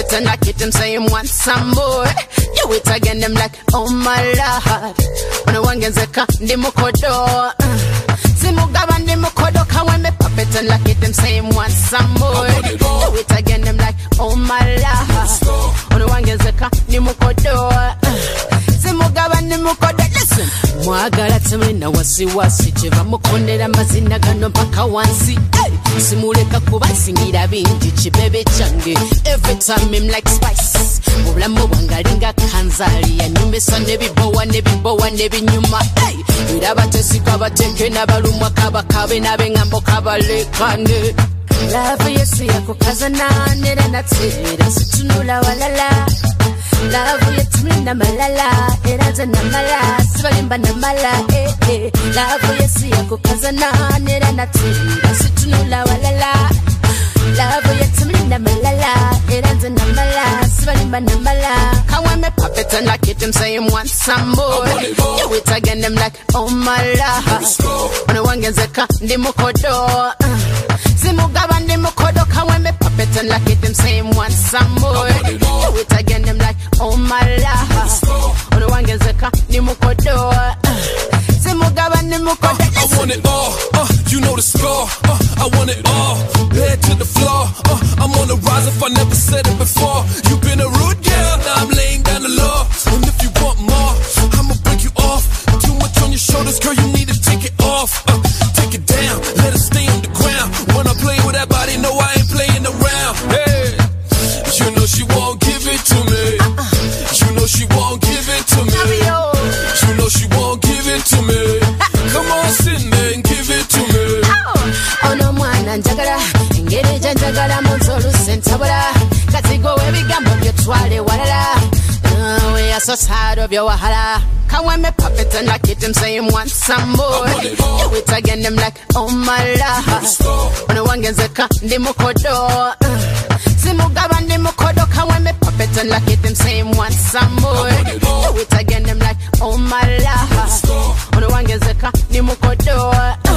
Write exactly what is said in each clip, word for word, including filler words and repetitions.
it and like it, him say him want some more. Do it again, them like, oh my lord. When I want genzeka, ndi mukodo. Simugaba ndi mukodo, can when me pop it and like it, them say him want some more. Do it again, them like, oh my lord. When I want genzeka, ndi mukodo. Simugaba ndi mukodo, listen. Mwagala temena wasi wasi, cheva mukondera mazina gano mpaka wansi. Simuleka kubasingira bingi chibebe change. Every time him like spice. Mubulamu wangalinga kanzali ya nyumesa nebibowa nebibowa nebinyuma. Irabate kabateke nabalumwa kabakabe nabengambo kabalekane. Love yesu yako kazana nera natsira situnula walala. Love yetu na malala eraza na mala sibalimba na mala eh eh. Love yesu yako kazana nera natsira situnula walala. Love yetu na malala eraza na mala sibalimba na mala. Can when me pop it and like it, him say him want some more. Do it again, them like, oh my lord. When I want genzeka, ndi mukodo. Simugaba ndi mukodo, can when me pop it and like it, him say him want some more. Do it again, them like, oh my lord. When I want genzeka, ndi mukodo. Simugaba ndi mukodo. I want it all, uh, you know the score, uh, I want it all, head to the floor, uh, I'm on the rise if I never said it before. You've been a rude girl, now I'm laying down the law. And if you want more, I'ma break you off. Too much on your shoulders, girl, you need to take it off. Uh, take it down, let it stay on the ground. When I play with that body, no, I ain't playing around. Hey, you know she won't give it to me. You know she won't give it to me. You know she won't give it to me. Come on, sit there and give it to me. Oh no, mwana njagala, engeri janjagala munzolu sentabula. Katigo webigambo byotwale walala. Uh, we are so tired of your wahala. Can when me pop it and like it, him say him want some more. Do it again, them like, oh my lord. When I want genzeka, ndi mukodo. Simugaba ndi mukodo, can when me pop it and like it, him say him want some more. Do it again, them like, oh my lord. When I want genzeka, ndi mukodo.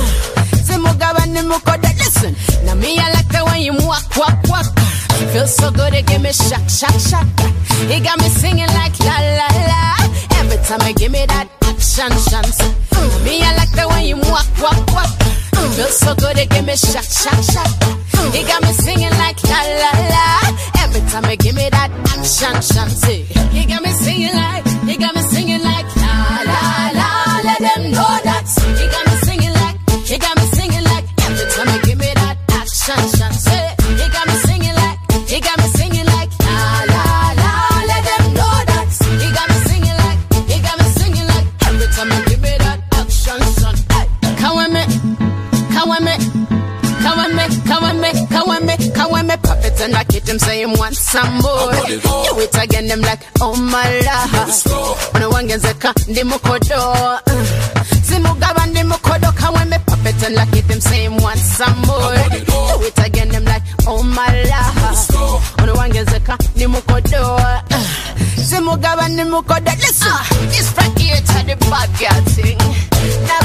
Simugaba ndi mukodo, listen. Now me I like the way you walk, walk, walk. Feels so good, it give me shock, shock, shock. He got me singing like la la la. Every time I give me that action, chance. Mm. Me I like the way you walk, walk, walk. Mm. Feels so good, it give me shock, shock, shock. Mm. He got me singing like la la la. Every time I give me that action, chance. He got me singing like, he got me singing like la la la. Let them know that. He got me singing like, he got me singing like. Every time I give me that action, chance. He got me singing like, he got me singing like la la la. Let them know that. He got me singing like, he got me singing like. Every time I give me that action, son. Hey, come with me, come with me, come with me, come with me, come with me, come with me. Pop it and like it, him say him want some more. Do it again, them like, oh my lord. When I want genzeka, ndi mukodo. Simugaba ndi mukodo, come with me. Pop it and like it, him say him want some more. Do it again, them like, oh my lord. When I want genzeka, ndi mukodo. Simugaba ndi mukodo. Listen, it's from here to the backyard thing. Now